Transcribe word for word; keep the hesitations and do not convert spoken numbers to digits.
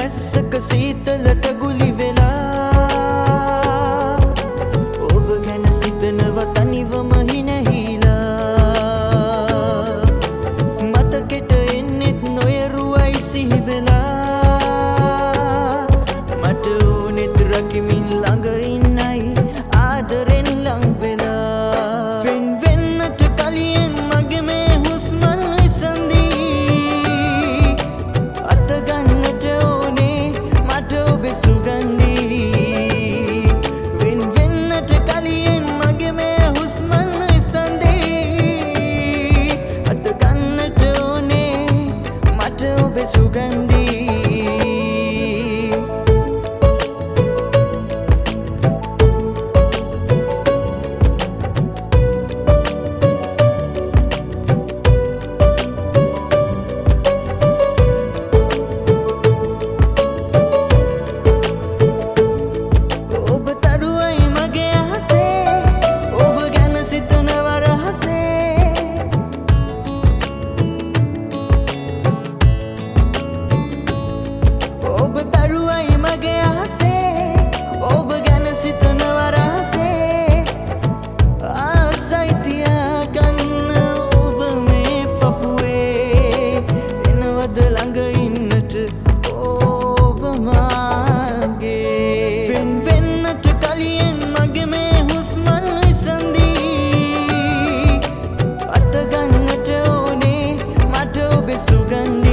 වැස්සක සීතලට ගුලි වෙලා ඔබ ගැන සිතනවා තනිවම හිනහිලා මතකෙට එන්නෙත් නොයරුවයි සිහි වෙලා මට ඕනෙත් රකිමින් ළඟ ඉන්නයි ආදරෙන් ලං වෙලා වෙන් වෙන්නට කලියෙන් මගේ මේ හුස්මන් විසඳී අත ගන්නට ඕනේ මට ඔබේ සුගන්ධී වෙන් වෙන්නට කලියෙන් මගේ මේ හුස්මන් විසඳී අත ගන්නට ඕනේ මට ඔබේ සුගන්ධී Sugan